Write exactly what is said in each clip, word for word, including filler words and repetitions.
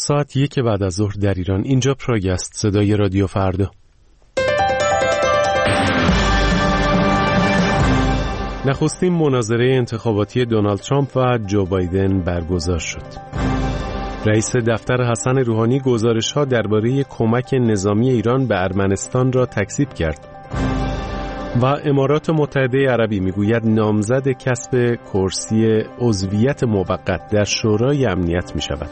ساعت یک بعد از ظهر در ایران. اینجا پراگ است، صدای رادیو فردا. نخستین مناظره انتخاباتی دونالد ترامپ و جو بایدن برگزار شد. رئیس دفتر حسن روحانی گزارش‌ها درباره کمک نظامی ایران به ارمنستان را تکذیب کرد. و امارات متحده عربی میگوید نامزد کسب کرسی عضویت موقت در شورای امنیت می شود.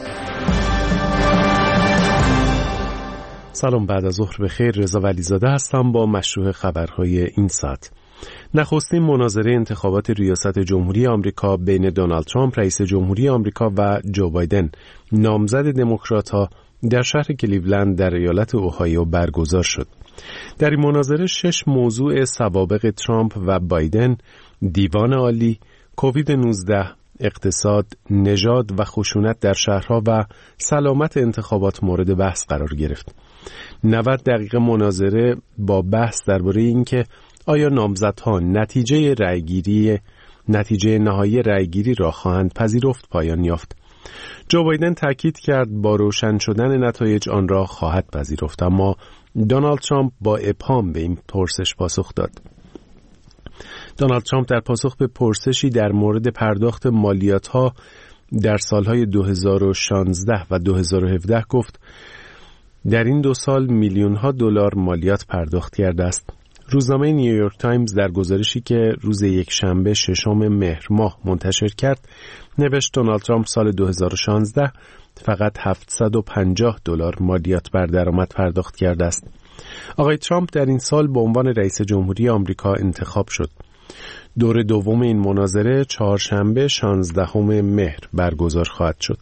سلام، بعد از ظهر بخیر. رضا ولیزاده هستم با مشروع خبرهای این ساعت. نخستین مناظره انتخابات ریاست جمهوری آمریکا بین دونالد ترامپ رئیس جمهوری آمریکا و جو بایدن نامزد دموکرات‌ها در شهر کلیولند در ایالت اوهایو برگزار شد. در این مناظره شش موضوع سوابق ترامپ و بایدن، دیوان عالی، کووید نوزده، اقتصاد، نژاد و خشونت در شهرها و سلامت انتخابات مورد بحث قرار گرفت. نود دقیقه مناظره با بحث درباره اینکه آیا نامزدها نتیجه رأیگیری نتیجه نهایی رأیگیری را خواهند پذیرفت پایان یافت. جو بایدن تاکید کرد با روشن شدن نتایج آن را خواهد پذیرفت، اما دونالد ترامپ با ابهام به این پرسش پاسخ داد. دونالد ترامپ در پاسخ به پرسشی در مورد پرداخت مالیات‌ها در سالهای دو هزار و شانزده و دو هزار و هفده گفت در این دو سال میلیون‌ها دلار مالیات پرداخت کرده است. روزنامه نیویورک تایمز در گزارشی که روز یکشنبه ششم مهر ماه منتشر کرد نوشت دونالد ترامپ سال دو هزار و شانزده فقط هفتصد و پنجاه دلار مالیات بر درآمد پرداخت کرده است. آقای ترامپ در این سال به عنوان رئیس جمهوری آمریکا انتخاب شد. دور دوم این مناظره چهارشنبه شانزدهم مهر برگزار خواهد شد.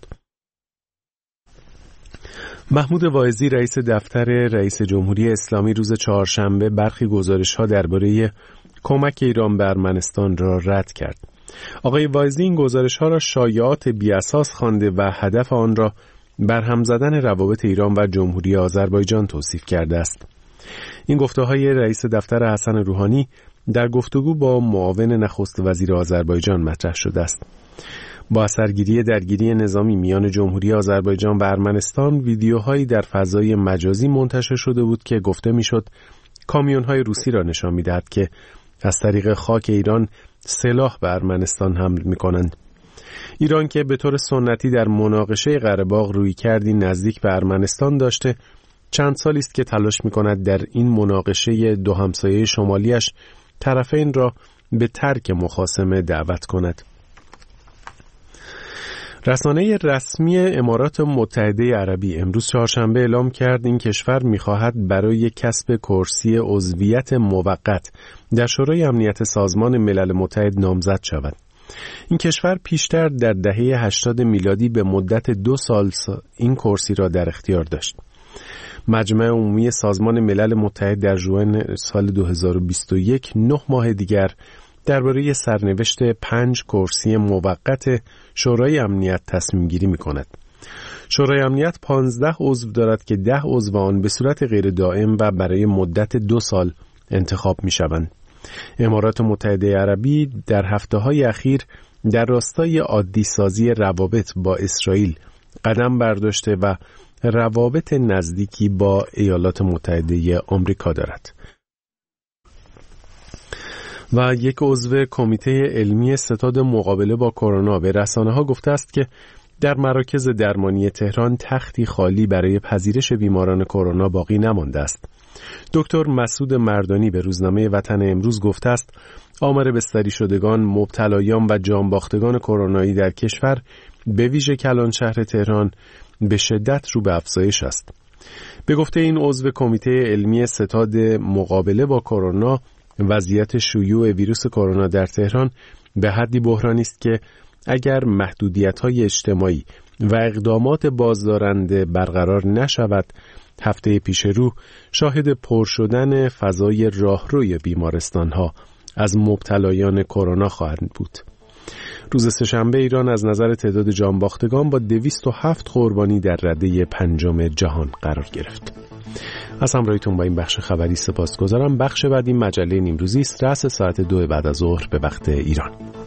محمود واعظی رئیس دفتر رئیس جمهوری اسلامی روز چهارشنبه برخی گزارش‌ها درباره کمک ایران به ارمنستان را رد کرد. آقای واعظی این گزارش‌ها را شایعات بی‌اساس خوانده و هدف آن را برهم زدن روابط ایران و جمهوری آذربایجان توصیف کرده است. این گفته‌های رئیس دفتر حسن روحانی در گفتگو با معاون نخست وزیر آذربایجان مطرح شده است. با اثرگیری درگیری نظامی میان جمهوری آذربایجان و ارمنستان ویدیوهایی در فضای مجازی منتشر شده بود که گفته میشد کامیون‌های روسی را نشان می‌دهد که از طریق خاک ایران سلاح به ارمنستان حمل می‌کنند. ایران که به طور سنتی در مناقشه قره‌باغ رویکردی نزدیک به ارمنستان داشته، چند سالی است که تلاش می‌کند در این مناقشه دو همسایه شمالیش طرفین را به ترک مخاصمه دعوت کند. رسانه رسمی امارات متحده عربی امروز چهارشنبه اعلام کرد این کشور می‌خواهد برای کسب کرسی عضویت موقت در شورای امنیت سازمان ملل متحد نامزد شود. این کشور پیشتر در دهه هشتاد میلادی به مدت دو سال این کرسی را در اختیار داشت. مجمع عمومی سازمان ملل متحد در ژوئن سال دو هزار و بیست و یک نه ماه دیگر درباره سرنوشت پنج کرسی موقت شورای امنیت تصمیم گیری می کند. شورای امنیت پانزده عضو دارد که ده عضو آن به صورت غیر دائم و برای مدت دو سال انتخاب می شوند. امارات متحده عربی در هفته‌های اخیر در راستای عادی سازی روابط با اسرائیل قدم برداشته و روابط نزدیکی با ایالات متحده آمریکا دارد. و یک عضو کمیته علمی ستاد مقابله با کرونا به رسانه‌ها گفته است که در مراکز درمانی تهران تختی خالی برای پذیرش بیماران کرونا باقی نمانده است. دکتر مسعود مردانی به روزنامه وطن امروز گفته است آمار بستری شدگان، مبتلایان و جانباختگان کرونایی در کشور به ویژه کلان شهر تهران به شدت رو به افزایش است. به گفته این عضو کمیته علمی ستاد مقابله با کرونا، وضعیت شیوع ویروس کرونا در تهران به حدی بحرانی است که اگر محدودیت‌های اجتماعی و اقدامات بازدارنده برقرار نشود، هفته پیش رو شاهد پر شدن فضای راهروی بیمارستان‌ها از مبتلایان کرونا خواهند بود. روز سه‌شنبه ایران از نظر تعداد جانباختگان با دویست و هفت قربانی در رده پنجم جهان قرار گرفت. از همراهیتون با این بخش خبری سپاسگزارم. بخش بعدی مجله نیمروزی است، رأس ساعت دو بعد از ظهر به وقت ایران.